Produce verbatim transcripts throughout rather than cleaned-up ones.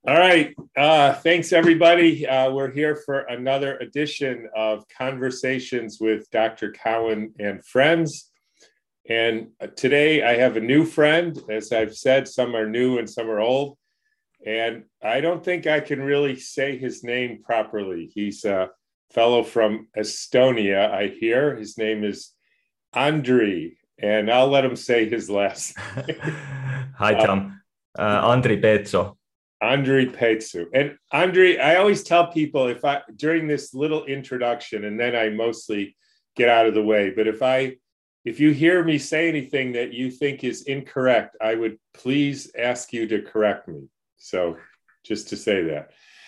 All right. Uh, thanks, everybody. Uh, we're here for another edition of Conversations with Doctor Cowan and Friends. And today I have a new friend. As I've said, some are new and some are old. And I don't think I can really say his name properly. He's a fellow from Estonia, I hear. His name is Andri, and I'll let him say his last name. Hi, Uh, Tom. Uh, Andri Peetso. Andri Petsu. And Andri, I always tell people if I, during this little introduction, and then I mostly get out of the way, but if I, if you hear me say anything that you think is incorrect, I would please ask you to correct me. So just to say that.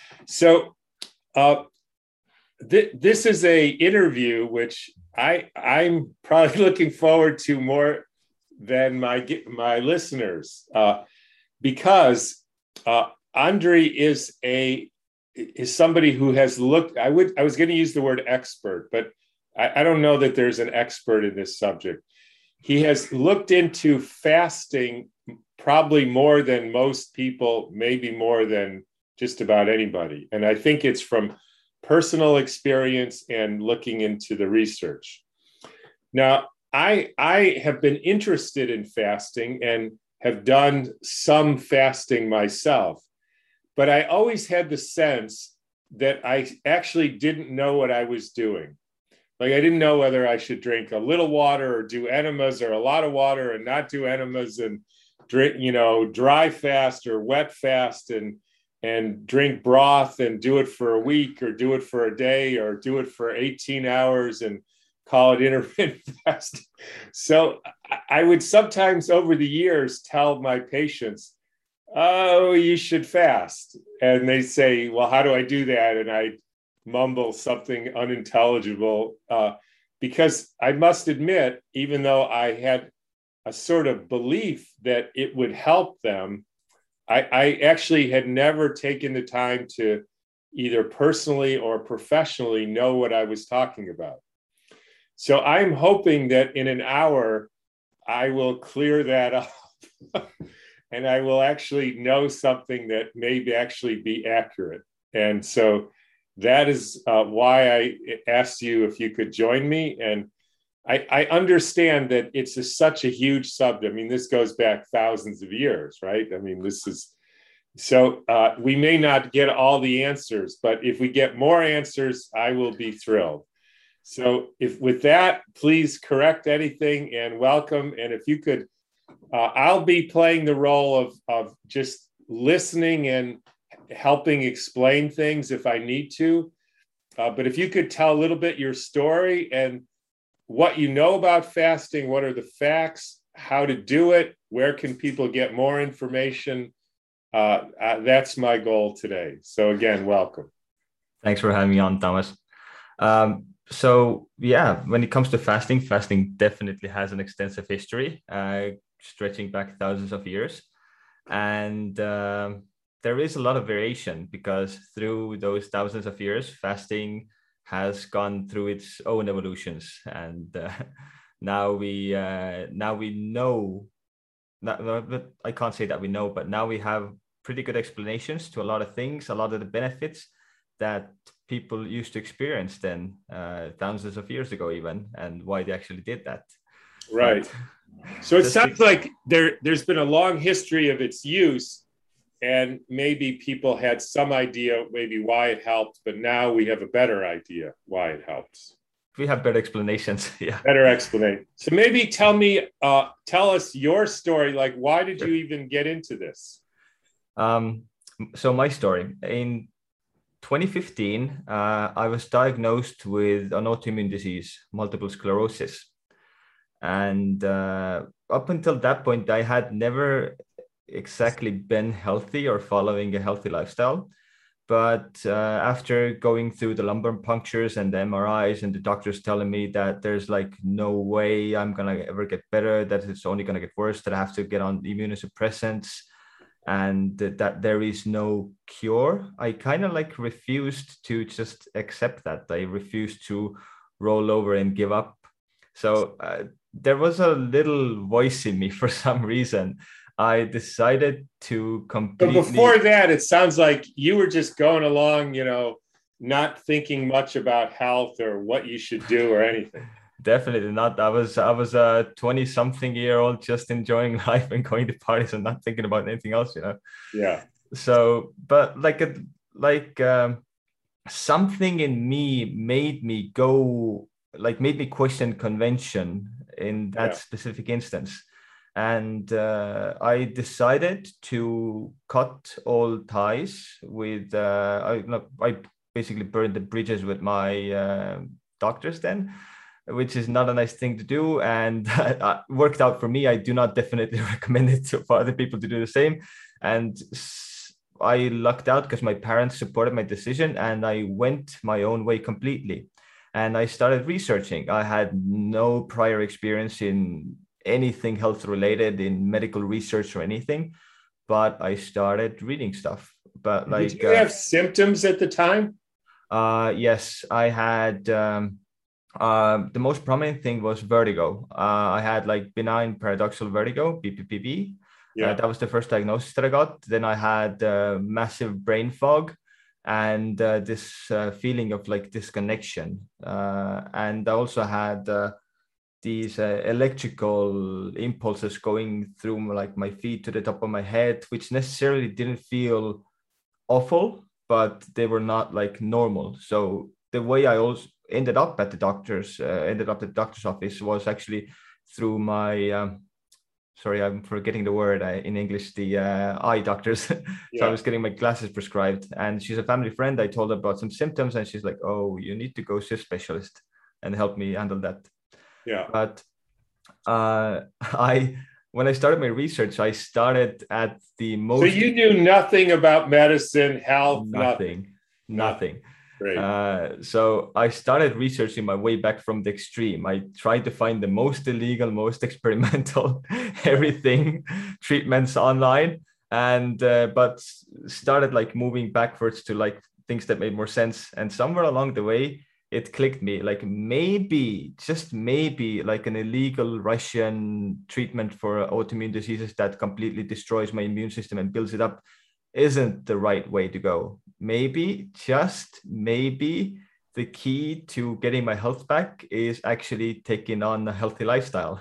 So uh, th- this is a interview, which I, I'm probably looking forward to more than my, my listeners, uh, because uh, Andri is a is somebody who has looked. I would I was going to use the word expert, but I, I don't know that there's an expert in this subject. He has looked into fasting probably more than most people, maybe more than just about anybody. And I think it's from personal experience and looking into the research. Now, I I have been interested in fasting and have done some fasting myself. But I always had the sense that I actually didn't know what I was doing. Like I didn't know whether I should drink a little water or do enemas or a lot of water and not do enemas and drink, you know, dry fast or wet fast and and drink broth and do it for a week or do it for a day or do it for eighteen hours and call it intermittent fasting. So I would sometimes over the years tell my patients, oh, you should fast. And they say, well, how do I do that? And I mumble something unintelligible uh, because I must admit, even though I had a sort of belief that it would help them, I, I actually had never taken the time to either personally or professionally know what I was talking about. So I'm hoping that in an hour, I will clear that up. And I will actually know something that may be actually be accurate. And so that is uh, why I asked you if you could join me. And I, I understand that it's a, such a huge subject. I mean, this goes back thousands of years, right? I mean, this is, so uh, we may not get all the answers, but if we get more answers, I will be thrilled. So if with that, please correct anything and welcome. And if you could, Uh, I'll be playing the role of, of just listening and helping explain things if I need to. Uh, but if you could tell a little bit your story and what you know about fasting, what are the facts, how to do it, where can people get more information? Uh, uh, that's my goal today. So again, welcome. Thanks for having me on, Thomas. Um, so yeah, when it comes to fasting, fasting definitely has an extensive history, uh, stretching back thousands of years. And um, there is a lot of variation because through those thousands of years, fasting has gone through its own evolutions. And uh, now we uh, now we know, not, but I can't say that we know, but now we have pretty good explanations to a lot of things, a lot of the benefits that people used to experience then uh, thousands of years ago even, and why they actually did that. Right. But So it just sounds to, like there, there's been a long history of its use, and maybe people had some idea maybe why it helped, but now we have a better idea why it helps. we have better explanations. Yeah. Better explanation. So maybe tell me, uh, tell us your story. Like, why did you Sure. even get into this? Um, so my story in twenty fifteen, uh, I was diagnosed with an autoimmune disease, multiple sclerosis. And uh, up until that point, I had never exactly been healthy or following a healthy lifestyle. But uh, after going through the lumbar punctures and the M R Is and the doctors telling me that there's like no way I'm going to ever get better, that it's only going to get worse, that I have to get on immunosuppressants and that there is no cure, I kind of like refused to just accept that. I refused to roll over and give up. So uh, there was a little voice in me for some reason. I decided to But before completely. that, it sounds like you were just going along, you know, not thinking much about health or what you should do or anything. Definitely not. I was I was a twenty something year old just enjoying life and going to parties and not thinking about anything else, you know. Yeah. So, but like a like um, something in me made me go like made me question convention in that Yeah. specific instance. And uh, I decided to cut all ties with uh, I, no, I basically burned the bridges with my uh, doctors then, which is not a nice thing to do, and it worked out for me. I do not definitely recommend it to, for other people to do the same. And I lucked out because my parents supported my decision, and I went my own way completely. And I started researching. I had no prior experience in anything health related, in medical research or anything, but I started reading stuff. But Did like, you uh, have symptoms at the time? uh, yes, I had. Um, uh, the most prominent thing was vertigo. Uh, I had like benign paradoxical vertigo, B P P V. Uh, Yeah. that was the first diagnosis that I got. Then I had uh, massive brain fog and uh, this uh, feeling of like disconnection. Uh, and I also had uh, these uh, electrical impulses going through like my feet to the top of my head, which necessarily didn't feel awful, but they were not like normal. So the way I also ended up at the doctor's, uh, ended up at the doctor's office was actually through my, um, sorry, I'm forgetting the word uh, in English, the uh, eye doctors. So I Yeah. was getting my glasses prescribed, and she's a family friend. I told her about some symptoms, and she's like, "Oh, you need to go see a specialist and help me handle that." Yeah. But uh, I, when I started my research, I started at the So most you knew nothing about medicine, health, nothing. nothing, Nothing. nothing. Great. Uh, so I started researching my way back from the extreme. I tried to find the most illegal, most experimental, Yeah. everything treatments online, and uh, but started like moving backwards to like things that made more sense. And somewhere along the way, it clicked me like maybe, just maybe, like an illegal Russian treatment for autoimmune diseases that completely destroys my immune system and builds it up isn't the right way to go. Maybe, just maybe, the key to getting my health back is actually taking on a healthy lifestyle.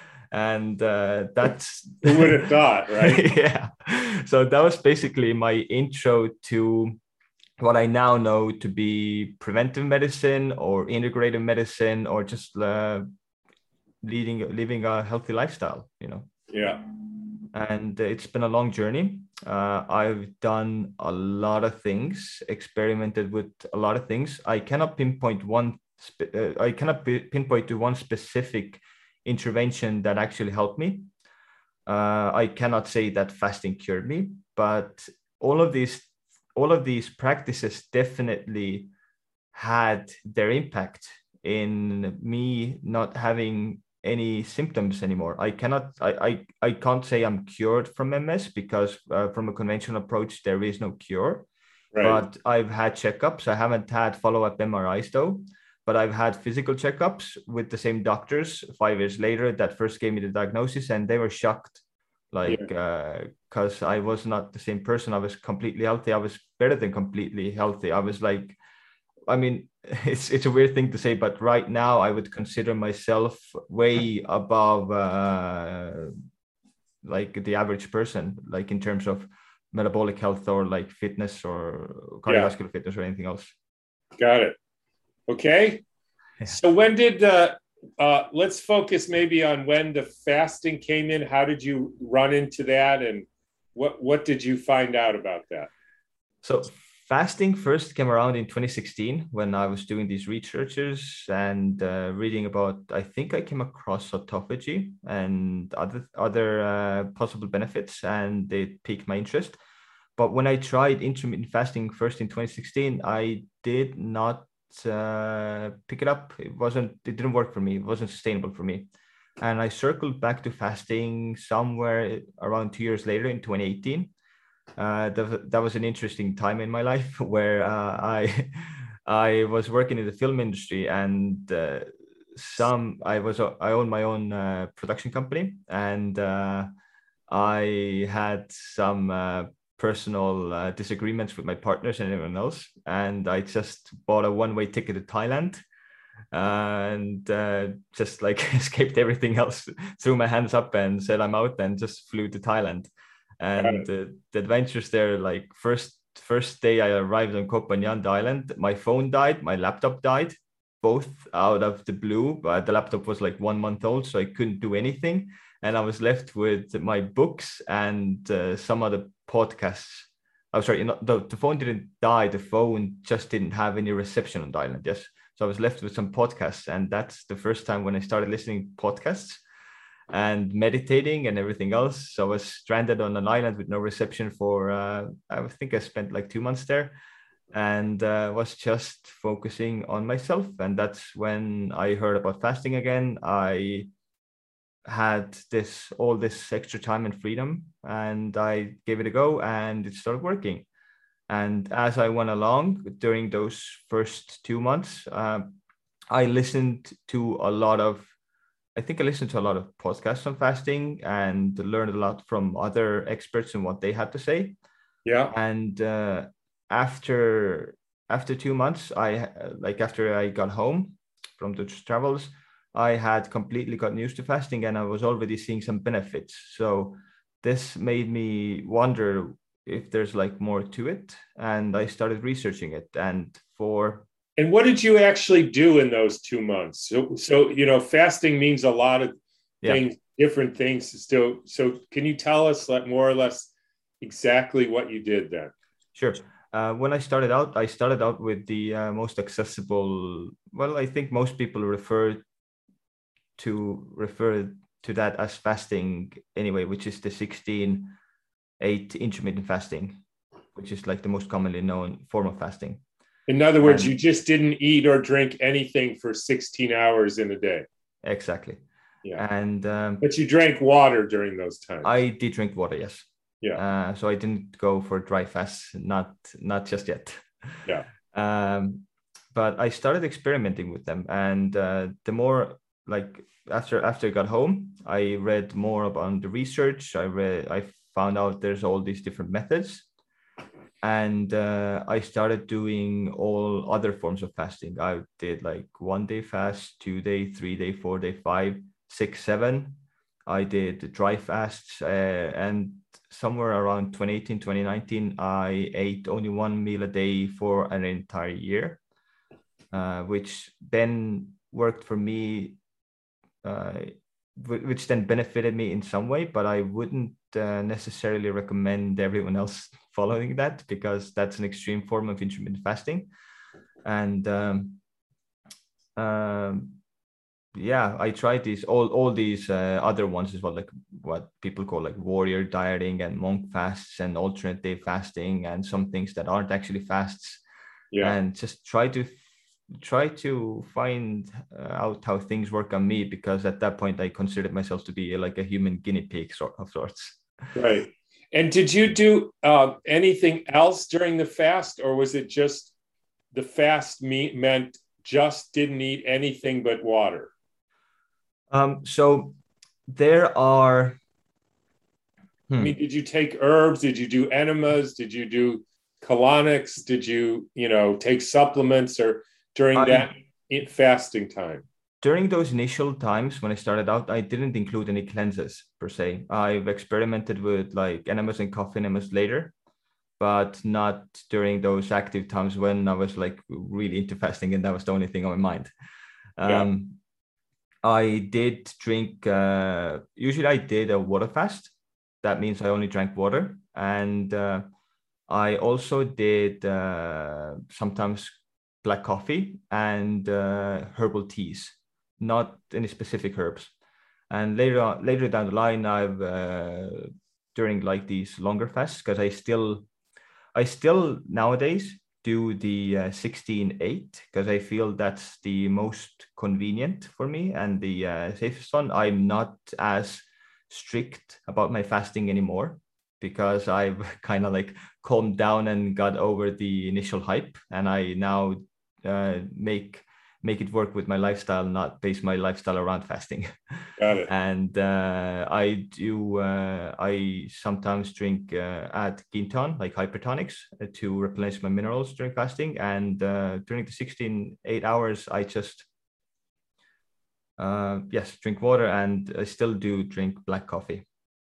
And uh, that's, Who would have thought, right? yeah. So that was basically my intro to what I now know to be preventive medicine or integrative medicine, or just uh, leading, living a healthy lifestyle, you know. Yeah. And it's been a long journey. Uh, I've done a lot of things, experimented with a lot of things. I cannot pinpoint one. Spe- uh, I cannot be, pinpoint to one specific intervention that actually helped me. Uh, I cannot say that fasting cured me, but all of these, all of these practices definitely had their impact in me not having any symptoms anymore. I cannot, I, I, I can't say I'm cured from M S because uh, from a conventional approach, there is no cure. Right. But I've had checkups. I haven't had follow-up M R Is though, but I've had physical checkups with the same doctors five years later that first gave me the diagnosis, and they were shocked. Like, because uh, I was not the same person. I was completely healthy. I was better than completely healthy. I was like, I mean, it's it's a weird thing to say, but right now I would consider myself way above uh, like the average person, like in terms of metabolic health or like fitness or Yeah. cardiovascular fitness or anything else. Got it. Okay. Yeah. So when did uh, uh, let's focus maybe on when the fasting came in. How did you run into that, and what what did you find out about that? So fasting first came around in twenty sixteen when I was doing these researches and uh, reading about. I think I came across autophagy and other other uh, possible benefits, and it piqued my interest. But when I tried intermittent fasting first in twenty sixteen, I did not uh, pick it up. It wasn't. It didn't work for me. It wasn't sustainable for me. And I circled back to fasting somewhere around two years later in twenty eighteen. Uh, that, that was an interesting time in my life where uh, I I was working in the film industry, and uh, some I was I own my own uh, production company, and uh, I had some uh, personal uh, disagreements with my partners and everyone else, and I just bought a one-way ticket to Thailand and uh, just like escaped everything else, threw my hands up and said I'm out, and just flew to Thailand. And uh, the adventures there, like first first day I arrived on Koh Phangan Island, my phone died, my laptop died, both out of the blue. But the laptop was like one month old, so I couldn't do anything, and I was left with my books and uh, some other podcasts. I'm oh, sorry, you know, the, the phone didn't die, the phone just didn't have any reception on the island. Yes. So I was left with some podcasts, and that's the first time when I started listening to podcasts and meditating and everything else. So I was stranded on an island with no reception for, uh, I think I spent like two months there, and uh, was just focusing on myself. And that's when I heard about fasting again. I had this, all this extra time and freedom, and I gave it a go, and it started working. And as I went along during those first two months, uh, I listened to a lot of, I think I listened to a lot of podcasts on fasting and learned a lot from other experts and what they had to say. Yeah. And uh, after after two months, I like after I got home from the travels, I had completely gotten used to fasting, and I was already seeing some benefits. So this made me wonder if there's like more to it, and I started researching it. And for and what did you actually do in those two months? So, so you know, fasting means a lot of things, yeah. different things. Still, so can you tell us like more or less exactly what you did then? Sure. Uh, when I started out, I started out with the uh, most accessible. Well, I think most people refer to refer to that as fasting anyway, which is the sixteen eight intermittent fasting, which is like the most commonly known form of fasting. In other words, and you just didn't eat or drink anything for sixteen hours in a day. Exactly. Yeah. And um, but you drank water during those times. I did drink water, yes. Yeah. Uh, so I didn't go for dry fast, not not just yet. Yeah. Um, but I started experimenting with them, and uh, the more like after after I got home, I read more about the research. I read I found out there's all these different methods, and uh, I started doing all other forms of fasting. I did like one day fast, two day, three day, four day, five, six, seven. I did dry fasts, uh, and somewhere around twenty eighteen, twenty nineteen, I ate only one meal a day for an entire year, uh, which then worked for me, uh, which then benefited me in some way, but I wouldn't uh, necessarily recommend everyone else following that, because that's an extreme form of intermittent fasting. And um, um, yeah, I tried these all all these uh, other ones as well, like what people call like warrior dieting and monk fasts and alternate day fasting and some things that aren't actually fasts. Yeah. And just try to try to find uh, out how things work on me, because at that point I considered myself to be like a human guinea pig sort of sorts. Right. And did you do uh, anything else during the fast, or was it just the fast meat meant just didn't eat anything but water? Um, so there are. Hmm. I mean, did you take herbs? Did you do enemas? Did you do colonics? Did you, you know, take supplements or during I, that fasting time? During those initial times when I started out, I didn't include any cleanses per se. I've experimented with like enemas and coffee enemas later, but not during those active times when I was like really into fasting and that was the only thing on my mind. Um, yeah. I did drink, uh, usually I did a water fast. That means I only drank water. And uh, I also did uh, sometimes black coffee and uh, herbal teas, not any specific herbs. And later on, later down the line, I've, uh, during like these longer fasts, because I still, I still nowadays do the uh, sixteen eight, because I feel that's the most convenient for me and the uh, safest one. I'm not as strict about my fasting anymore, because I've kind of like calmed down and got over the initial hype, and I now uh, make make it work with my lifestyle, not base my lifestyle around fasting. Got it. And uh, I do, uh, I sometimes drink, uh, add Quinton, like hypertonics, uh, to replenish my minerals during fasting. And uh, during the sixteen, eight hours, I just, uh, yes, drink water, and I still do drink black coffee.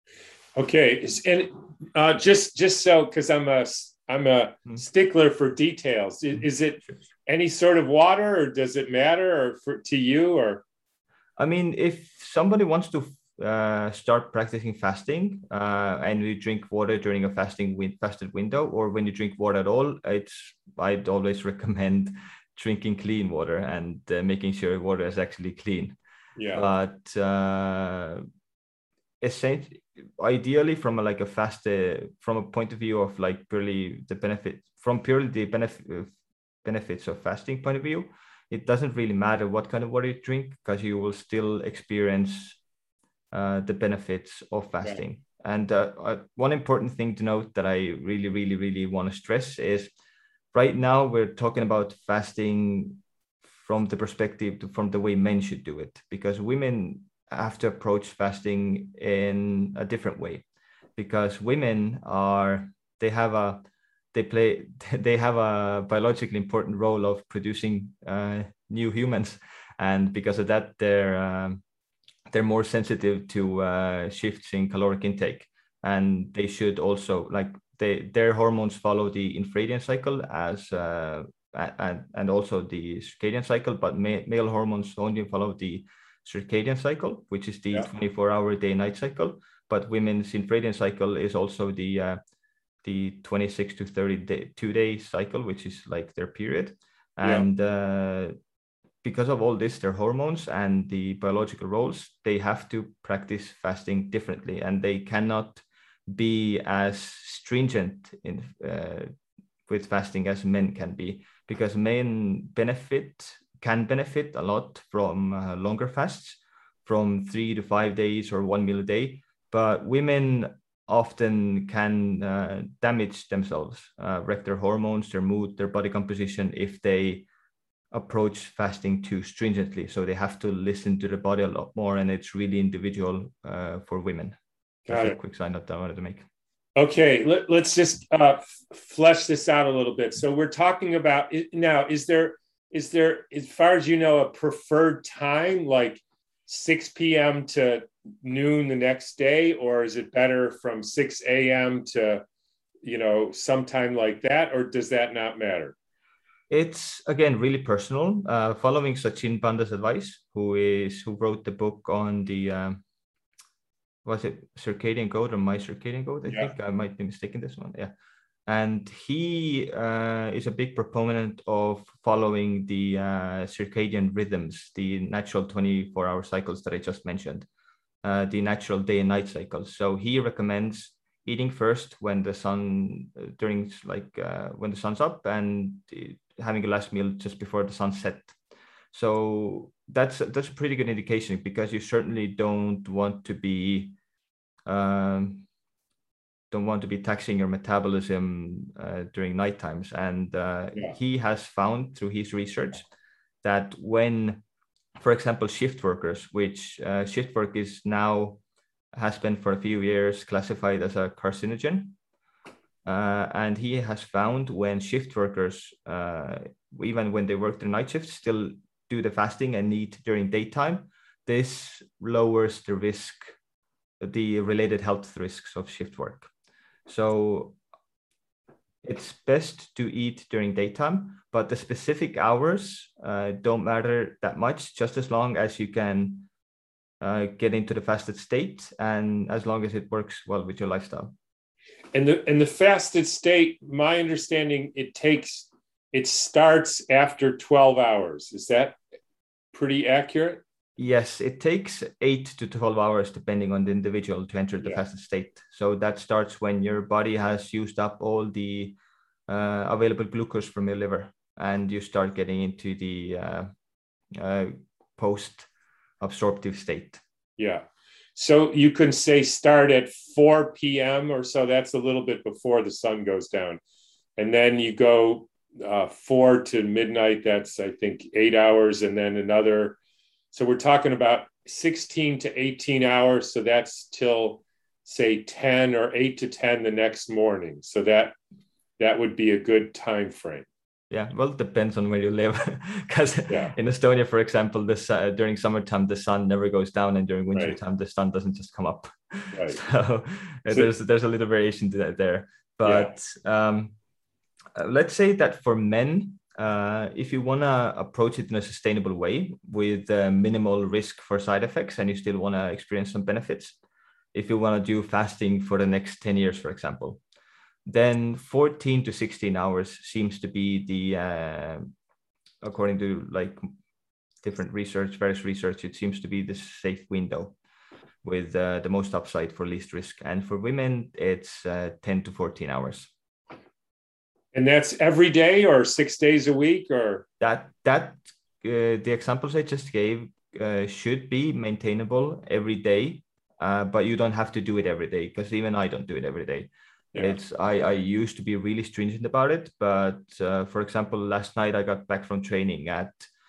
Okay. And uh, just, just so, because I'm a, I'm a mm. stickler for details. Is, is it any sort of water, or does it matter, or for, to you, or? I mean, if somebody wants to uh, start practicing fasting uh, and you drink water during a fasting win- fasted window, or when you drink water at all, it's I'd always recommend drinking clean water and uh, making sure water is actually clean. Yeah. But uh, essentially, ideally, from a, like a fast, uh, from a point of view of like purely the benefit, from purely the benefit benefits of fasting point of view, it doesn't really matter what kind of water you drink, because you will still experience uh, the benefits of fasting. Right. And uh, uh, one important thing to note that I really, really, really want to stress is right now we're talking about fasting from the perspective to, from the way men should do it, because women have to approach fasting in a different way, because women are, they have a, they play, they have a biologically important role of producing uh, new humans. And because of that, they're, um, they're more sensitive to uh, shifts in caloric intake. And they should also, like, they, their hormones follow the infradian cycle as, uh, and, and also the circadian cycle, but ma- male hormones only follow the circadian cycle, which is the yeah. twenty-four hour day-night cycle. But women's infradian cycle is also the uh, the twenty-six to thirty day, two day cycle, which is like their period. And yeah. uh, because of all this, their hormones and the biological roles, they have to practice fasting differently, and they cannot be as stringent in uh, with fasting as men can be, because men benefit can benefit a lot from uh, longer fasts, from three to five days or one meal a day. But women often can uh, damage themselves, uh, wreck their hormones, their mood, their body composition if they approach fasting too stringently. So they have to listen to the body a lot more, and it's really individual uh, for women. Got That's it. a quick sign up that I wanted to make. Okay, let, let's just uh, flesh this out a little bit. So we're talking about now, is there, is there, as far as you know, a preferred time, like six p.m. to noon the next day, or is it better from six a.m. to, you know, sometime like that, or does that not matter? It's, again, really personal. Uh, following Sachin Panda's advice, who is who wrote the book on the, um, was it Circadian Code or My Circadian Code? I yeah. think I might be mistaken this one. Yeah. And he uh, is a big proponent of following the uh, circadian rhythms, the natural twenty-four hour cycles that I just mentioned, uh, the natural day and night cycles. So he recommends eating first when the sun, uh, during like uh, when the sun's up, and having a last meal just before the sun set. So that's, that's a pretty good indication, because you certainly don't want to be, um, don't want to be taxing your metabolism uh, during night times. And uh, yeah. he has found through his research that when, for example, shift workers, which uh, shift work is now, has been for a few years classified as a carcinogen. Uh, and he has found when shift workers, uh, even when they work their night shifts, still do the fasting and eat during daytime, this lowers the risk, the related health risks of shift work. So it's best to eat during daytime, but the specific hours uh, don't matter that much, just as long as you can uh, get into the fasted state, and as long as it works well with your lifestyle. And the and the fasted state, my understanding, it takes, it starts after twelve hours. Is that pretty accurate? Yes, it takes eight to twelve hours, depending on the individual, to enter the yeah. fasted state. So that starts when your body has used up all the uh, available glucose from your liver, and you start getting into the uh, uh, post-absorptive state. Yeah. So you can say start at four p.m. or so. That's a little bit before the sun goes down. And then you go uh, four to midnight, that's, I think, eight hours. And then another, so we're talking about sixteen to eighteen hours. So that's till, say, ten or eight to ten the next morning. So that that would be a good time frame. Yeah, well, it depends on where you live. Because yeah. in Estonia, for example, this uh, during summertime the sun never goes down, and during wintertime right. the sun doesn't just come up. Right. So, so there's there's a little variation to that there. But yeah. um, let's say that for men, uh, if you want to approach it in a sustainable way with uh, minimal risk for side effects, and you still want to experience some benefits, if you want to do fasting for the next ten years, for example, then fourteen to sixteen hours seems to be the, uh, according to like different research, various research, it seems to be the safe window with uh, the most upside for least risk. And for women, it's uh, ten to fourteen hours. And that's every day or six days a week or? That, that uh, the examples I just gave uh, should be maintainable every day, uh, but you don't have to do it every day, because even I don't do it every day. Yeah. It's I, I used to be really stringent about it, but uh, for example, last night I got back from training at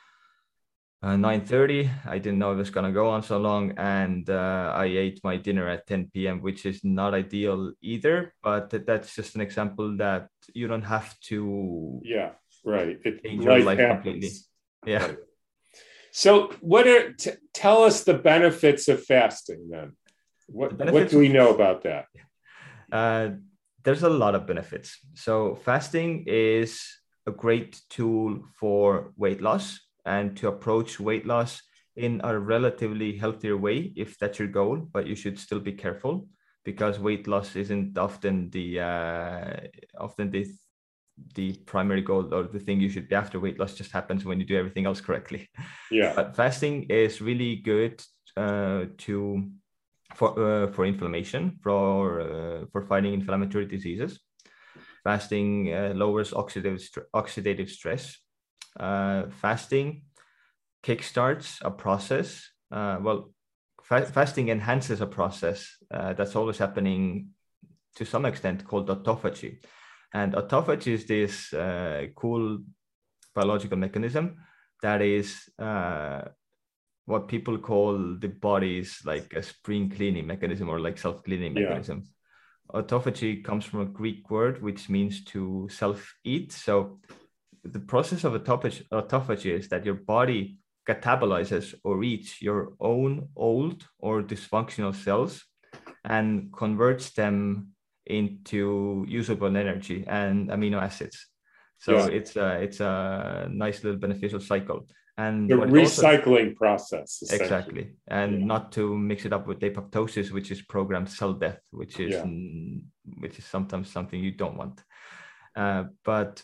uh, nine thirty. I didn't know it was gonna go on so long, and uh, I ate my dinner at ten p.m., which is not ideal either. But that's just an example that you don't have to. Yeah, right. It, change your life happens. Completely. Yeah. Right. So, what are t- tell us the benefits of fasting then? What what do we know about that? Uh, There's a lot of benefits. So fasting is a great tool for weight loss and to approach weight loss in a relatively healthier way, if that's your goal, but you should still be careful because weight loss isn't often the uh, often the the primary goal or the thing you should be after. Weight loss just happens when you do everything else correctly. Yeah. But fasting is really good uh, to for uh, for inflammation, for uh, for fighting inflammatory diseases. Fasting uh, lowers oxidative st- oxidative stress. Uh, fasting kickstarts a process. Uh, well, fa- fasting enhances a process uh, that's always happening to some extent called autophagy. And autophagy is this uh, cool biological mechanism that is uh, what people call the body's like a spring cleaning mechanism or like self-cleaning mechanism. Yeah. Autophagy comes from a Greek word which means to self-eat. So the process of autophagy, autophagy is that your body catabolizes or eats your own old or dysfunctional cells and converts them into usable energy and amino acids. So yeah. it's a it's a nice little beneficial cycle. And the recycling also, process. Exactly. And yeah. not to mix it up with apoptosis, which is programmed cell death, which is yeah. which is sometimes something you don't want. Uh, but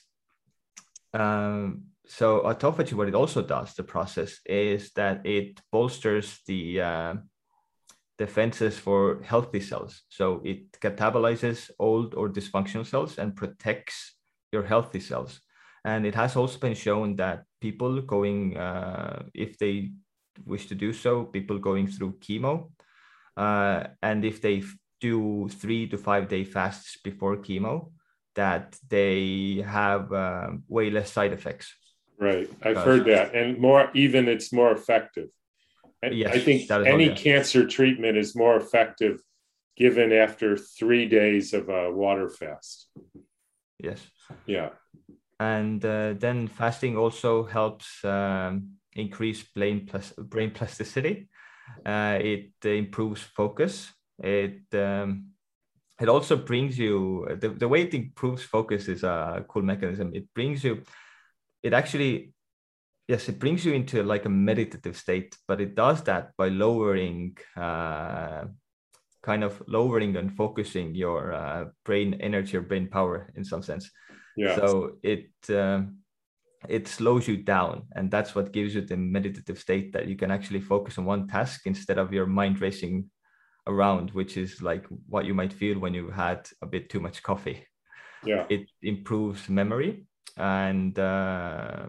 um, so autophagy, what it also does, the process, is that it bolsters the uh, defenses for healthy cells. So it catabolizes old or dysfunctional cells and protects your healthy cells. And it has also been shown that people going, uh, if they wish to do so, people going through chemo, uh, and if they do three to five day fasts before chemo, that they have uh, way less side effects. Right, I've heard that, and more even it's more effective. And yes, I think any all, yeah. cancer treatment is more effective given after three days of a water fast. Yes. Yeah. And uh, then fasting also helps um, increase brain, plas- brain plasticity. Uh, it uh, improves focus. It um, it also brings you, the, the way it improves focus is a cool mechanism. It brings you, it actually, yes, it brings you into like a meditative state, but it does that by lowering, uh, kind of lowering and focusing your uh, brain energy or brain power in some sense. Yeah. So it uh, it slows you down, and that's what gives you the meditative state that you can actually focus on one task instead of your mind racing around, which is like what you might feel when you've had a bit too much coffee. Yeah. It improves memory, and uh,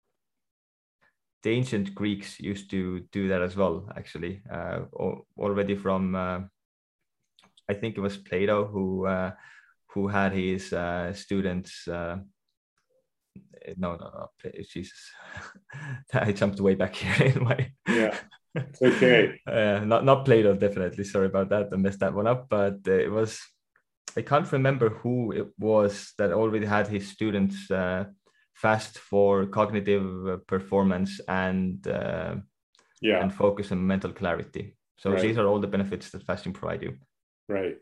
the ancient Greeks used to do that as well. Actually, uh, already from uh, I think it was Plato who. Uh, who had his uh, students uh, No, no, no. Jesus, I jumped way back here in my. Yeah, it's okay. uh, not not Plato, definitely. Sorry about that. I messed that one up. But uh, it was. I can't remember who it was that already had his students uh, fast for cognitive performance and uh, yeah, and focus and mental clarity. So right. These are all the benefits that fasting provide you. Right.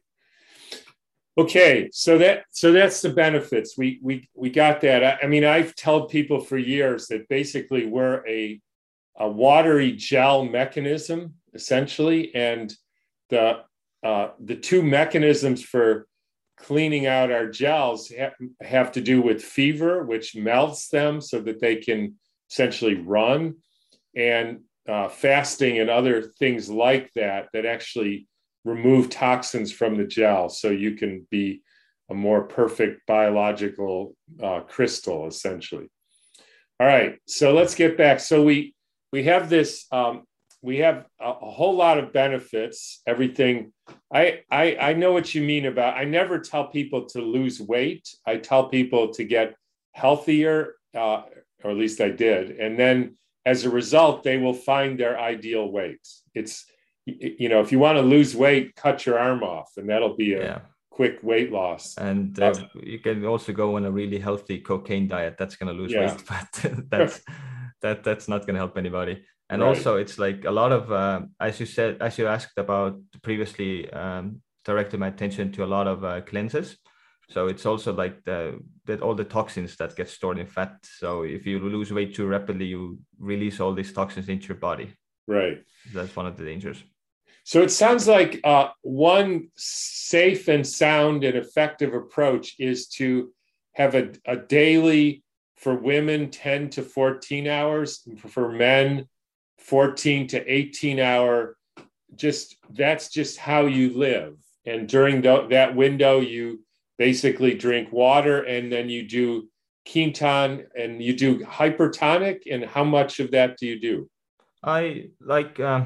Okay, so that so that's the benefits. We we we got that. I, I mean, I've told people for years that basically we're a a watery gel mechanism essentially, and the uh, the two mechanisms for cleaning out our gels ha- have to do with fever, which melts them so that they can essentially run, and uh, fasting and other things like that that actually remove toxins from the gel so you can be a more perfect biological uh, crystal, essentially. All right, so let's get back. So we we have this, um, we have a, a whole lot of benefits, everything. I, I, I know what you mean about, I never tell people to lose weight. I tell people to get healthier, uh, or at least I did. And then as a result, they will find their ideal weight. It's, you know, if you want to lose weight, cut your arm off, and that'll be a yeah. quick weight loss. And uh, you can also go on a really healthy cocaine diet. That's going to lose yeah. weight, but that's that that's not going to help anybody. And right. also, it's like a lot of, uh, as you said, as you asked about previously, um, directed my attention to a lot of uh, cleanses. So it's also like the that all the toxins that get stored in fat. So if you lose weight too rapidly, you release all these toxins into your body. Right. That's one of the dangers. So it sounds like uh, one safe and sound and effective approach is to have a, a daily, for women, ten to fourteen hours, for men, fourteen to eighteen hour, just that's just how you live. And during the, that window, you basically drink water, and then you do Quinton and you do hypertonic. And how much of that do you do? I like... Uh...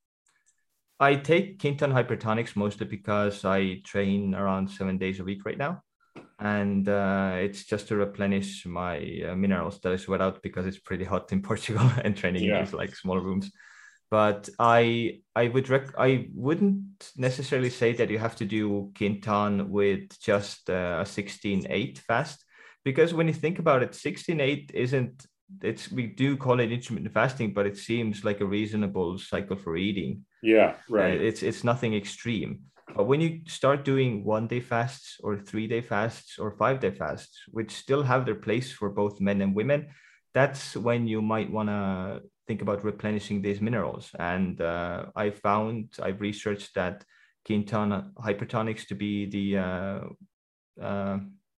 I take Quinton hypertonics mostly because I train around seven days a week right now. And uh, it's just to replenish my uh, minerals that I sweat out because it's pretty hot in Portugal and training yeah. in these like small rooms. But I I would rec- I wouldn't necessarily say that you have to do Quinton with just uh, a sixteen eight fast, because when you think about it, sixteen eight isn't, it's, we do call it intermittent fasting, but it seems like a reasonable cycle for eating. Yeah, right. Uh, it's it's nothing extreme. But when you start doing one day fasts or three day fasts or five day fasts, which still have their place for both men and women, that's when you might want to think about replenishing these minerals. And uh, I found, I've researched that Quinton hypertonics to be the uh, uh,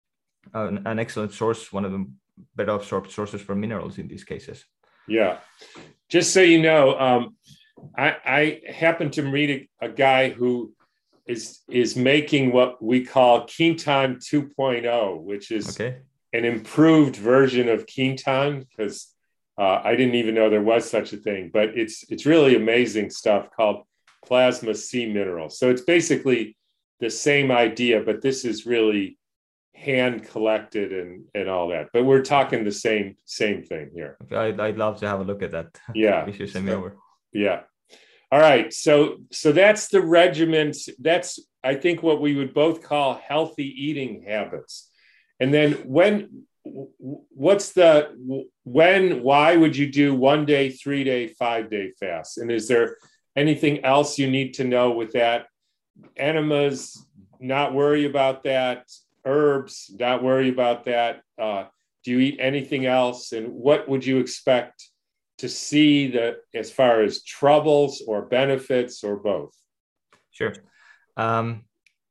an, an excellent source, one of the better absorbed sources for minerals in these cases. Yeah. Just so you know, um, I, I happen to meet a, a guy who is is making what we call Quinton two point oh, which is okay. an improved version of Quinton, because uh, I didn't even know there was such a thing. But it's it's really amazing stuff called plasma C minerals. So it's basically the same idea, but this is really hand collected and and all that. But we're talking the same same thing here. Okay, I'd, I'd love to have a look at that. Yeah. You should send me so, over. Yeah. All right. So, so that's the regimen. That's, I think, what we would both call healthy eating habits. And then when, what's the, when, why would you do one day, three day, five day fast? And is there anything else you need to know with that? Enemas, not worry about that. Herbs, not worry about that. Uh, do you eat anything else? And what would you expect to see that as far as troubles or benefits or both? Sure. Um,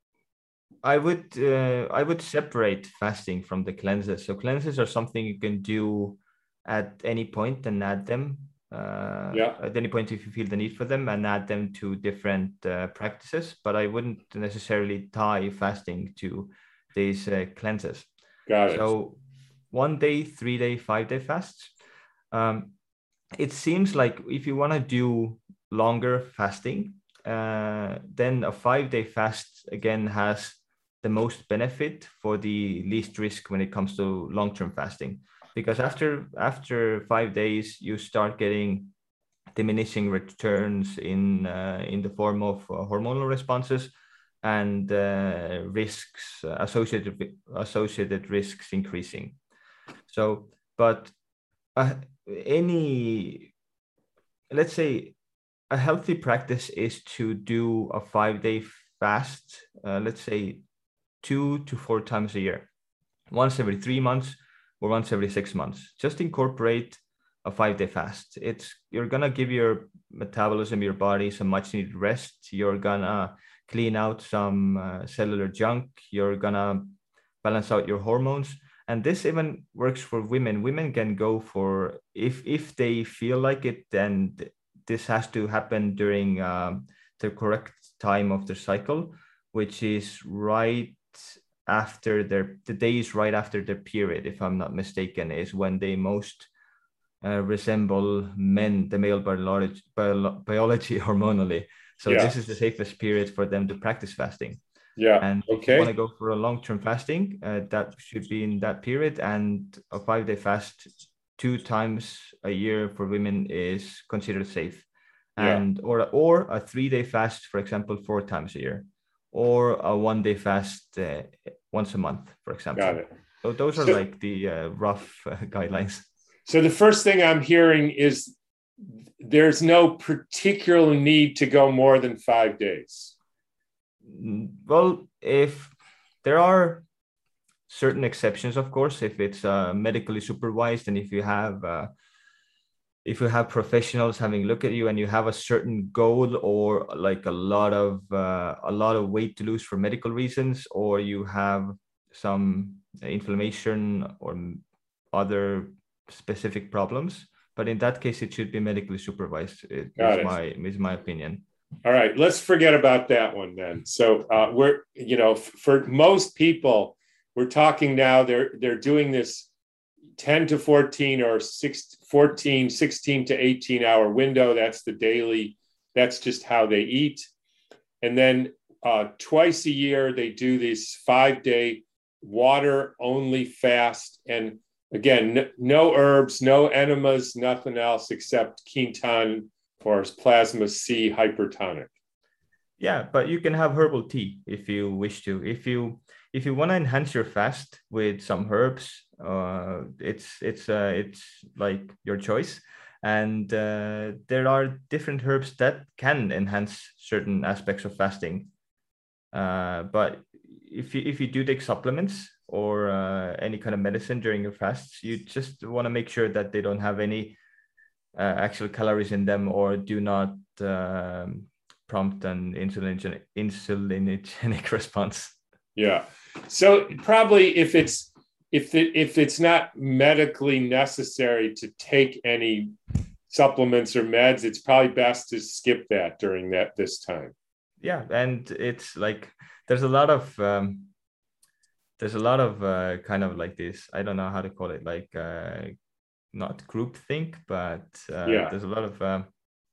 I would uh, I would separate fasting from the cleanses. So cleanses are something you can do at any point and add them. Uh, yeah. At any point if you feel the need for them, and add them to different uh, practices. But I wouldn't necessarily tie fasting to these uh, cleanses. Got it. So one day, three day, five day fasts. Um, It seems like if you want to do longer fasting, uh, then a five-day fast, again, has the most benefit for the least risk when it comes to long-term fasting. because after after five days you start getting diminishing returns in uh, in the form of uh, hormonal responses and uh, risks uh, associated with, associated risks increasing. So, but uh, any, let's say, a healthy practice is to do a five-day fast, uh, let's say two to four times a year, once every three months or once every six months. Just incorporate a five-day fast. It's you're gonna give your metabolism, your body some much-needed rest. You're gonna clean out some uh, cellular junk. You're gonna balance out your hormones. And this even works for women. Women can go for, if if they feel like it, then this has to happen during um, the correct time of the cycle, which is right after their, the days right after their period, if I'm not mistaken, is when they most uh, resemble men, the male biology, bio, biology hormonally. So yeah. This is the safest period for them to practice fasting. Yeah. And okay. If you want to go for a long-term fasting, uh, that should be in that period. And a five-day fast two times a year for women is considered safe. Yeah. And or or a three-day fast, for example, four times a year, or a one-day fast uh, once a month, for example. Got it. So those are so, like the uh, rough uh, guidelines. So the first thing I'm hearing is there's no particular need to go more than five days. Well, if there are certain exceptions, of course, if it's uh, medically supervised, and if you have uh, if you have professionals having a look at you and you have a certain goal, or like a lot of uh, a lot of weight to lose for medical reasons, or you have some inflammation or other specific problems, but in that case it should be medically supervised. It is my is my opinion. All right, let's forget about that one then. So uh, we're, you know, f- for most people, we're talking now, they're they're doing this ten to fourteen or six, fourteen, sixteen to eighteen hour window. That's the daily, that's just how they eat. And then uh, twice a year, they do this five day water only fast. And again, no, no herbs, no enemas, nothing else except Quinton or plasma C hypertonic. Yeah, but you can have herbal tea if you wish to. If you if you want to enhance your fast with some herbs, uh, it's it's uh, it's like your choice. And uh, there are different herbs that can enhance certain aspects of fasting. Uh, but if you if you do take supplements or uh, any kind of medicine during your fasts, you just want to make sure that they don't have any Uh, actual calories in them, or do not um, prompt an insulin insulinogenic response. Yeah. So probably if it's if it, if it's not medically necessary to take any supplements or meds, it's probably best to skip that during that this time. Yeah, and it's like there's a lot of um, there's a lot of uh, kind of like this. I don't know how to call it, like. Uh, not group think, but uh, yeah. There's a lot of um,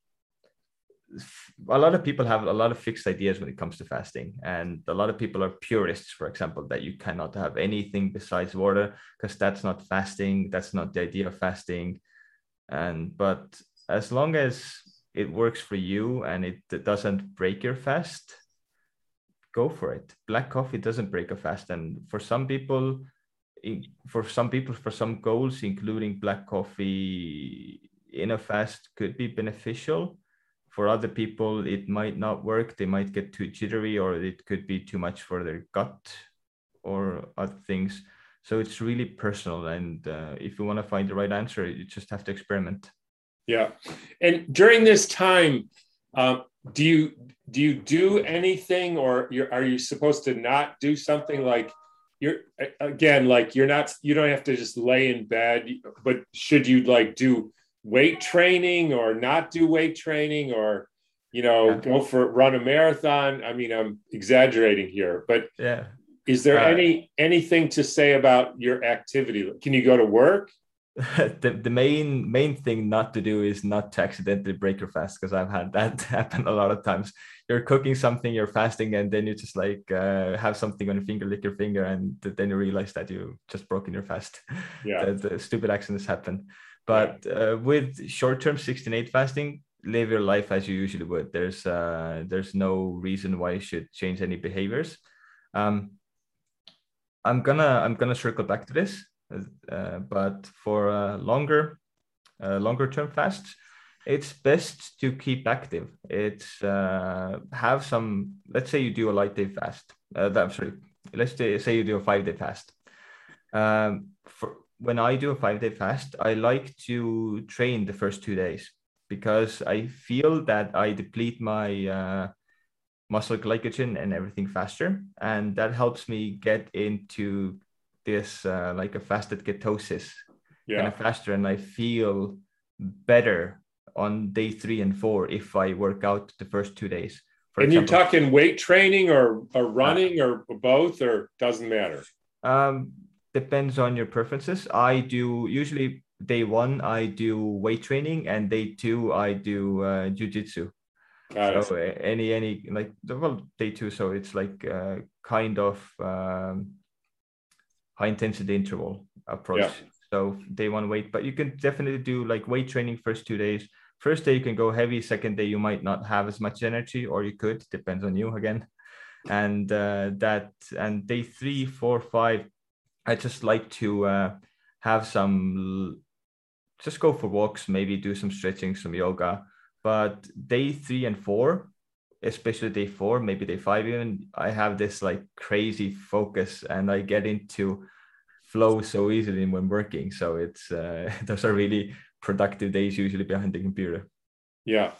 a lot of people have a lot of fixed ideas when it comes to fasting, and a lot of people are purists, for example, that you cannot have anything besides water because that's not fasting, that's not the idea of fasting. And but as long as it works for you and it, it doesn't break your fast, go for it. Black coffee doesn't break a fast, and for some people for some people, for some goals, including black coffee in a fast could be beneficial. For other people, it might not work. They might get too jittery, or it could be too much for their gut or other things. So it's really personal. And uh, if you want to find the right answer, you just have to experiment. Yeah. And during this time, um, do you do you do anything, or you're, are you supposed to not do something? Like, you're again, like you're not, you don't have to just lay in bed, but should you like do weight training or not do weight training, or, you know, yeah. go for run a marathon? I mean, I'm exaggerating here, but yeah. Is there uh, any anything to say about your activity? Can you go to work? the, the main main thing not to do is not to accidentally break your fast, because I've had that happen a lot of times. You're cooking something, you're fasting, and then you just like uh, have something on your finger, lick your finger, and then you realize that you just broken your fast. Yeah. the, the stupid accidents happen. But yeah. uh, with short-term sixteen eight fasting, live your life as you usually would. There's uh, there's no reason why you should change any behaviors. Um, I'm gonna I'm gonna circle back to this. Uh, but for uh, longer, uh, longer term fasts, it's best to keep active. It's uh, have some. Let's say you do a light day fast. Uh, that, I'm sorry. Let's say you do a five day fast. Um, for when I do a five day fast, I like to train the first two days because I feel that I deplete my uh, muscle glycogen and everything faster, and that helps me get into this uh, like a fasted ketosis yeah. kind of faster, and I feel better on day three and four if I work out the first two days. For and example, you're talking weight training or, or running uh, or both, or doesn't matter? Um, depends on your preferences. I do usually day one, I do weight training, and day two, I do uh, jujitsu. So uh, any any like well day two, so it's like uh, kind of um, high intensity interval approach. Yeah. So day one weight, but you can definitely do like weight training first two days. First day you can go heavy. Second day you might not have as much energy, or you could, depends on you again. And uh, that and day three, four, five, I just like to uh, have some, just go for walks, maybe do some stretching, some yoga. But day three and four, especially day four, maybe day five even, I have this like crazy focus, and I get into flow so easily when working. So it's uh, those are really productive days usually behind the computer. Yeah.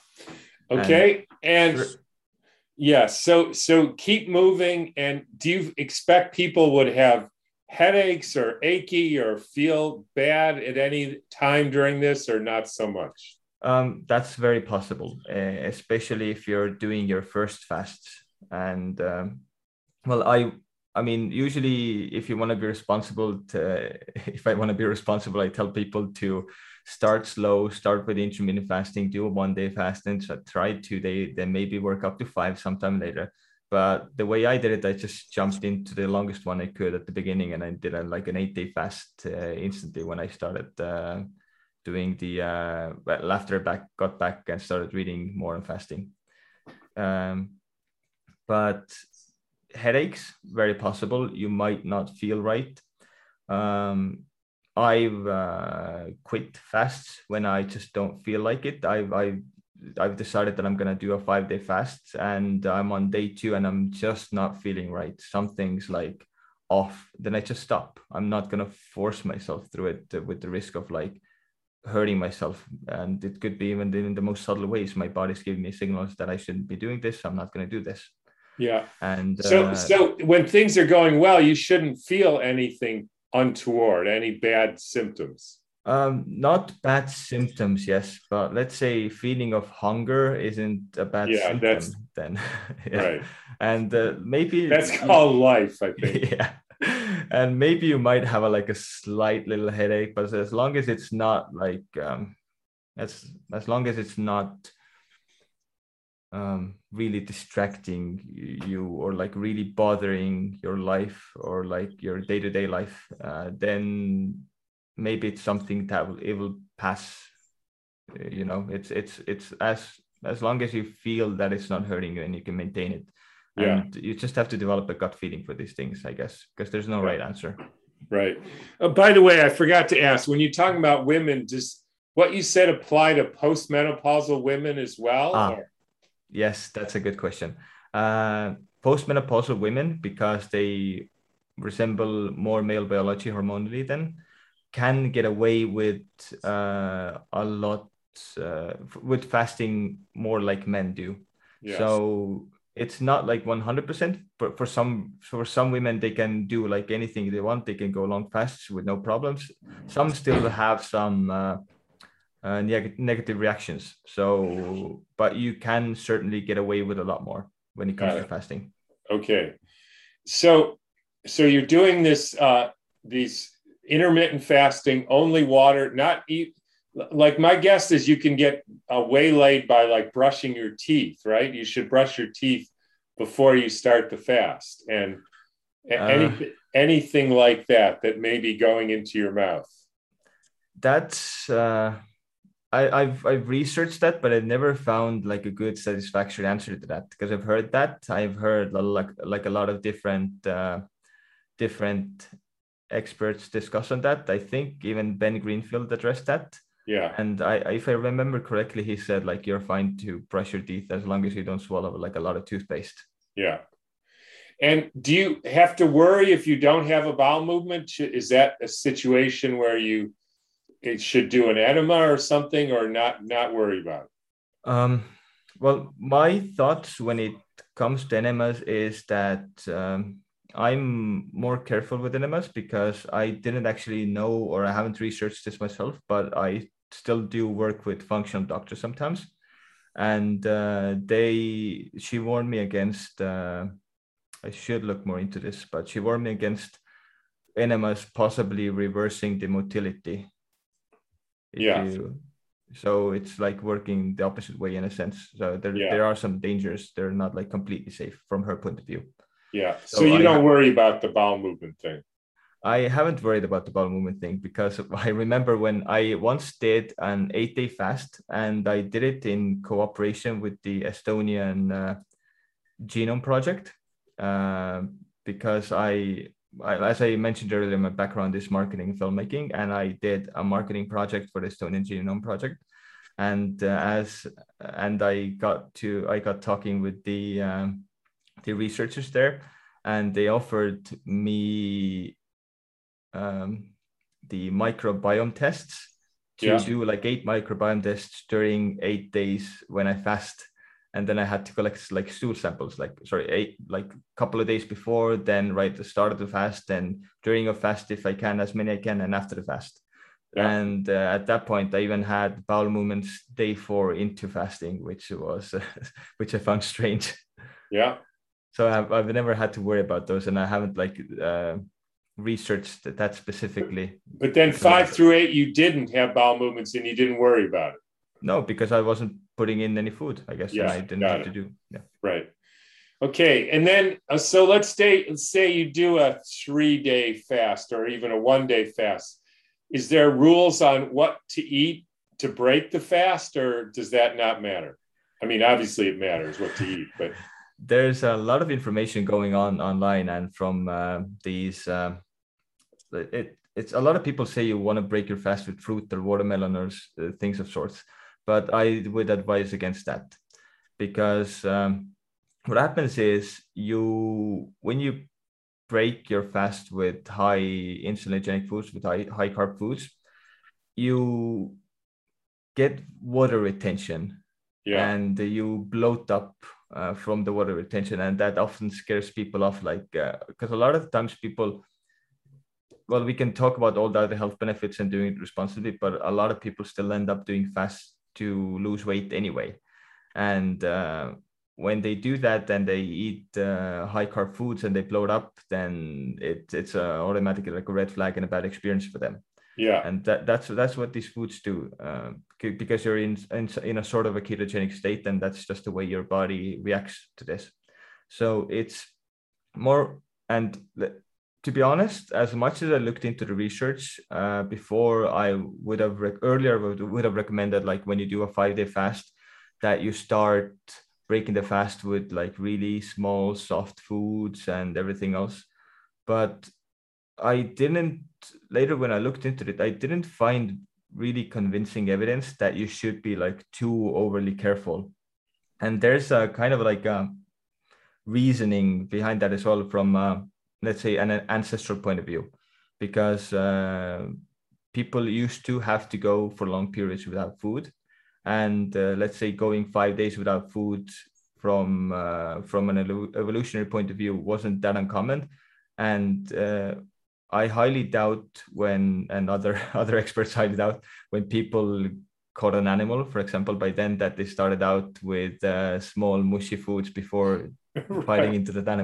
Okay. And, and yeah, so so keep moving. And do you expect people would have headaches or achy or feel bad at any time during this, or not so much? Um, that's very possible, uh, especially if you're doing your first fasts. And um, well, I, I mean, usually if you want to be responsible, to, if I want to be responsible, I tell people to start slow, start with intermittent fasting, do a one day fast, and try two day, then maybe work up to five sometime later. But the way I did it, I just jumped into the longest one I could at the beginning, and I did a, like an eight day fast uh, instantly when I started uh, doing the uh well, after I back got back and started reading more on fasting. Um but headaches, very possible. You might not feel right. um I've uh, quit fasts when I just don't feel like it. I've I've I've decided that I'm gonna do a five day fast, and I'm on day two and I'm just not feeling right. Something's like off. Then I just stop. I'm not gonna force myself through it with the risk of like hurting myself, and it could be even in the most subtle ways. My body's giving me signals that I shouldn't be doing this. I'm not going to do this. Yeah. And so uh, so when things are going well, you shouldn't feel anything untoward, any bad symptoms. Um, not bad symptoms, yes, but let's say feeling of hunger isn't a bad yeah, symptom. That's, then yeah. Right. And uh, maybe that's called life, I think. Yeah. And maybe you might have a like a slight little headache, but as long as it's not like um as as long as it's not um really distracting you or like really bothering your life or like your day-to-day life, uh, then maybe it's something that will, it will pass. You know, it's it's it's as as long as you feel that it's not hurting you and you can maintain it. Yeah. And you just have to develop a gut feeling for these things, I guess, because there's no yeah. right answer. Right. Uh, by the way, I forgot to ask, when you're talking about women, does what you said apply to postmenopausal women as well? Ah, yes, that's a good question. Uh, postmenopausal women, because they resemble more male biology hormonally, then can get away with uh, a lot uh, with fasting more like men do. Yes. So it's not like one hundred percent, but for some for some women, they can do like anything they want. They can go long fasts with no problems. Some still have some uh, uh, neg- negative reactions. So, but you can certainly get away with a lot more when it comes to fasting. Okay, so so you're doing this uh, these intermittent fasting, only water, not eat. Like my guess is you can get uh, waylaid by like brushing your teeth, right? You should brush your teeth before you start the fast, and Uh, anything anything like that that may be going into your mouth. that's uh, I, I've I've researched that, but I've never found like a good satisfactory answer to that because I've heard that I've heard like like a lot of different uh, different experts discuss on that. I think even Ben Greenfield addressed that. Yeah. And I, if I remember correctly, he said like you're fine to brush your teeth as long as you don't swallow like a lot of toothpaste. Yeah. And do you have to worry if you don't have a bowel movement? Is that a situation where you it should do an enema or something, or not not worry about it? Um, well, my thoughts when it comes to enemas is that um, I'm more careful with enemas because I didn't actually know, or I haven't researched this myself, but I still do work with functional doctors sometimes. And uh, they, she warned me against, uh, I should look more into this, but she warned me against enemas possibly reversing the motility. If Yeah. You, so it's like working the opposite way in a sense. So there, Yeah. there are some dangers. They're not like completely safe from her point of view. Yeah. So, So you I don't ha- worry about the bowel movement thing. I haven't worried about the bowel movement thing because I remember when I once did an eight day fast, and I did it in cooperation with the Estonian uh, Genome Project uh, because I, I, as I mentioned earlier, my background is marketing and filmmaking, and I did a marketing project for the Estonian Genome Project. And uh, as and I got to I got talking with the um, the researchers there, and they offered me um, the microbiome tests to Yeah. do like eight microbiome tests during eight days when I fast. And then I had to collect like stool samples, like, sorry, eight, like a couple of days before, then right at the start of the fast, then during a fast, if I can, as many I can, and after the fast. Yeah. And uh, at that point, I even had bowel movements day four into fasting, which was, uh, which I found strange. Yeah. So I've, I've never had to worry about those, and I haven't like uh, researched that specifically. But then five through eight, you didn't have bowel movements and you didn't worry about it. No, because I wasn't putting in any food, I guess, Yeah, and I didn't got have it. to do. Yeah. Right. Okay. And then, uh, so let's say, let's say you do a three day fast or even a one day fast. Is there rules on what to eat to break the fast, or does that not matter? I mean, obviously it matters what to eat, but there's a lot of information going on online, and from uh, these, uh, it, it's a lot of people say you want to break your fast with fruit or watermelon or uh, things of sorts, but I would advise against that because um, what happens is you, when you break your fast with high insulinogenic foods, with high, high carb foods, you get water retention. Yeah. And you bloat up uh, from the water retention, and that often scares people off, like because uh, a lot of times people, well, we can talk about all the other health benefits and doing it responsibly, but a lot of people still end up doing fast to lose weight anyway. And uh, when they do that, then they eat uh, high carb foods and they bloat up, then it, it's uh, automatically like a red flag and a bad experience for them. Yeah. And that, that's that's what these foods do, uh, because you're in, in in a sort of a ketogenic state, and that's just the way your body reacts to this. So it's more, and to be honest, as much as I looked into the research uh, before, I would have rec- earlier would, would have recommended, like when you do a five day fast, that you start breaking the fast with like really small soft foods and everything else. But I didn't, later when I looked into it, I didn't find really convincing evidence that you should be like too overly careful. And there's a kind of like a reasoning behind that as well from, uh, let's say, an ancestral point of view, because uh, people used to have to go for long periods without food. And uh, let's say going five days without food from, uh, from an evolutionary point of view wasn't that uncommon. And uh, I highly doubt when, and other other experts highly doubt when people caught an animal, for example, by then that they started out with uh, small mushy foods before right. biting into that animal.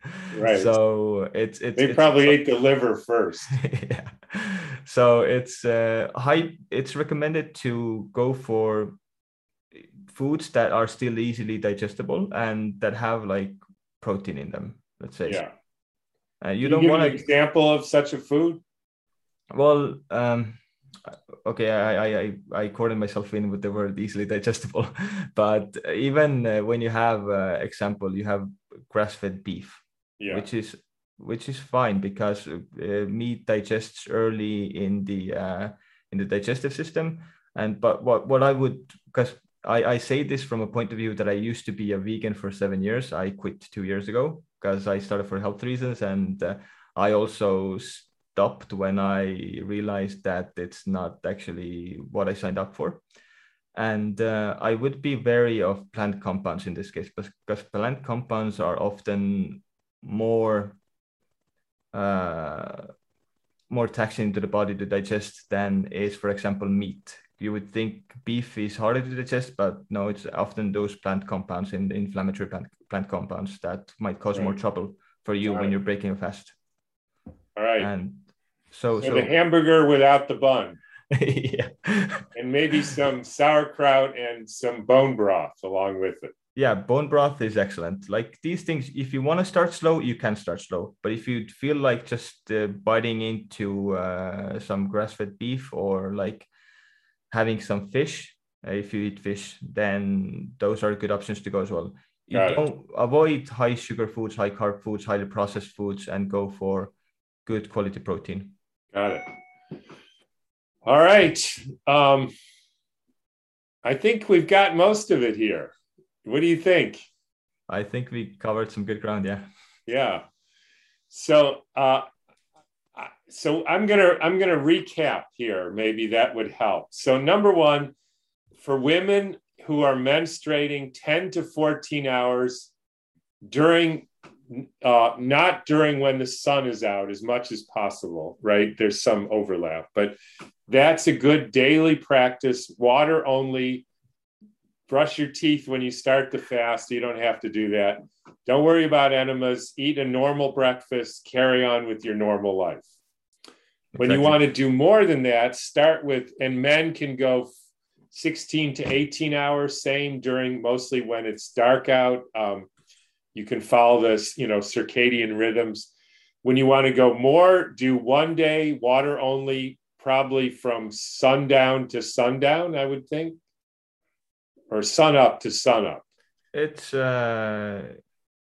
Right. So it's it's They it's probably ate the liver first. yeah. So it's uh, high. It's recommended to go for foods that are still easily digestible and that have like protein in them. Let's say. Yeah. Uh, you Can you don't give an want to. example of such a food? Well, um, okay, I, I I I cornered myself in with the word easily digestible, but even uh, when you have uh, example, you have grass-fed beef, Yeah. which is which is fine because uh, meat digests early in the uh, in the digestive system. And but what what I would, because I I say this from a point of view that I used to be a vegan for seven years. I quit two years ago because I started for health reasons, and uh, I also stopped when I realized that it's not actually what I signed up for. And uh, I would be wary of plant compounds in this case, because plant compounds are often more uh, more taxing to the body to digest than is, for example, meat. You would think beef is harder to digest, but no, it's often those plant compounds and inflammatory plant, plant compounds that might cause Right. more trouble for you Got when it. you're breaking a fast. All right. And so, So the so hamburger without the bun, yeah. and maybe some sauerkraut and some bone broth along with it. Yeah, bone broth is excellent. Like these things, if you want to start slow, you can start slow. But if you feel like just uh, biting into uh, some grass-fed beef or like having some fish, uh, if you eat fish, then those are good options to go as well. You Got it. don't avoid high sugar foods, high carb foods, highly processed foods, and go for good quality protein. Got it. All right. Um, I think we've got most of it here. What do you think? I think we covered some good ground. Yeah. Yeah. So, uh, so I'm gonna I'm gonna recap here. Maybe that would help. So, number one, for women who are menstruating ten to fourteen hours during, uh, not during when the sun is out, as much as possible. Right? There's some overlap, but that's a good daily practice. Water only. Brush your teeth when you start the fast. You don't have to do that. Don't worry about enemas. Eat a normal breakfast. Carry on with your normal life. When Exactly. you want to do more than that, start with, and men can go sixteen to eighteen hours, same during mostly when it's dark out. Um, you can follow this, you know, circadian rhythms. When you want to go more, do one day water only, probably from sundown to sundown, I would think. Or sun up to sun up. It's uh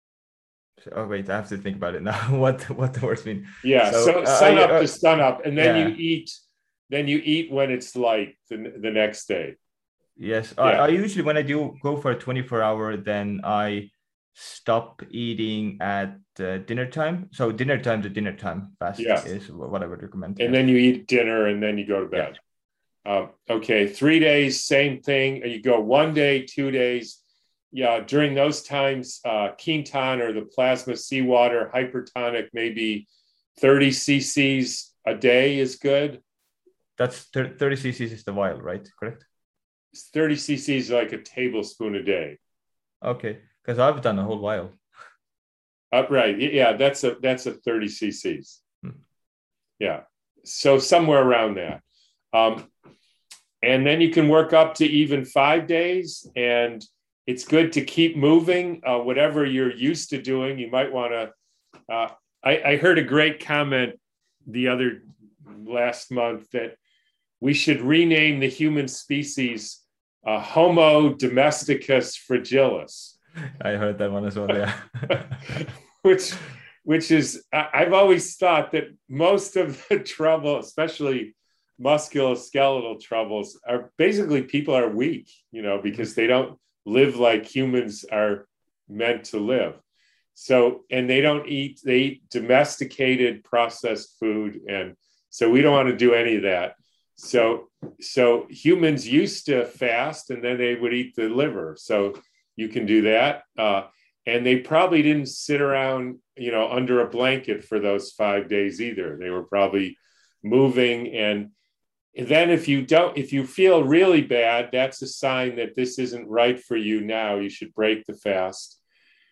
oh wait, I have to think about it now. what what the words mean? Yeah, So so uh, sun I, up uh, to sun up, and then yeah. you eat. Then you eat when it's light the, the next day. Yes, Yeah. I, I usually when I do go for a twenty-four hour, then I stop eating at uh, dinner time. So dinner time to dinner time fast Yes. is what I would recommend. And yes. then you eat dinner, and then you go to bed. Yeah. Um, okay, three days, same thing. You go one day, two days. Yeah, during those times, uh, Quinton or the plasma seawater hypertonic, maybe thirty cc's a day is good. That's thirty cc's is the vial, right? Correct? thirty cc's like a tablespoon a day. Okay, because I've done a whole vial. Uh, right, yeah, that's a that's a thirty cc's. Hmm. Yeah, so somewhere around that. Um, and then you can work up to even five days, and it's good to keep moving, uh, whatever you're used to doing. You might want to, uh, I, I heard a great comment the other last month that we should rename the human species uh, Homo domesticus fragilis. I heard that one as well, yeah. which, which is, I've always thought that most of the trouble, especially musculoskeletal troubles, are basically people are weak, you know, because they don't live like humans are meant to live. So, and they don't eat, they eat domesticated processed food. And so we don't want to do any of that. So, so humans used to fast and then they would eat the liver. So you can do that. Uh, and they probably didn't sit around, you know, under a blanket for those five days either. They were probably moving. And then if you don't, if you feel really bad, that's a sign that this isn't right for you now. You should break the fast.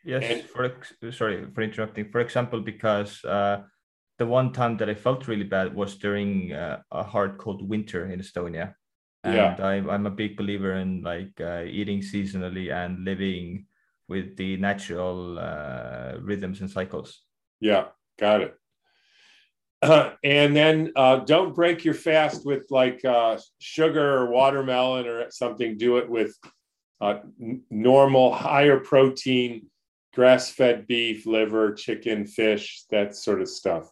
Yes, And for ex- sorry for interrupting. For example, because uh, the one time that I felt really bad was during uh, a hard cold winter in Estonia, yeah, and I'm I'm a big believer in like uh, eating seasonally and living with the natural uh, rhythms and cycles. yeah, got it. Uh, and then uh, don't break your fast with like uh, sugar or watermelon or something. Do it with uh, n- normal, higher protein, grass fed beef, liver, chicken, fish, that sort of stuff.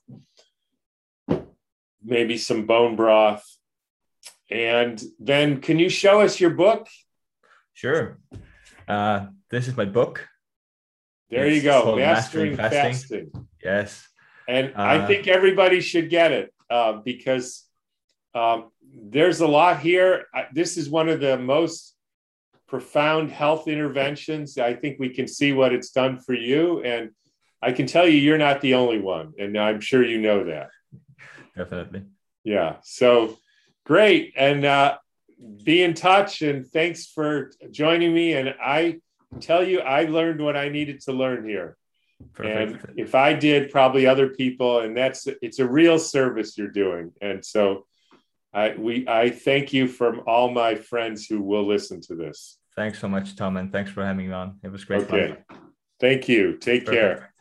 Maybe some bone broth. And then, can you show us your book? Sure. Uh, this is my book. There you It's go, called Mastering Mastering Fasting. Fasting. Yes. And I Uh, think everybody should get it uh, because um, there's a lot here. I, this is one of the most profound health interventions. I think we can see what it's done for you. And I can tell you, you're not the only one. And I'm sure you know that. Definitely. Yeah. So great. And uh, be in touch. And thanks for joining me. And I tell you, I learned what I needed to learn here. Perfect. And if I did, probably other people. And that's, it's a real service you're doing. And so I, we, I thank you from all my friends who will listen to this. Thanks so much, Tom, and thanks for having me on. It was great Okay. fun. Thank you. Take Perfect. care.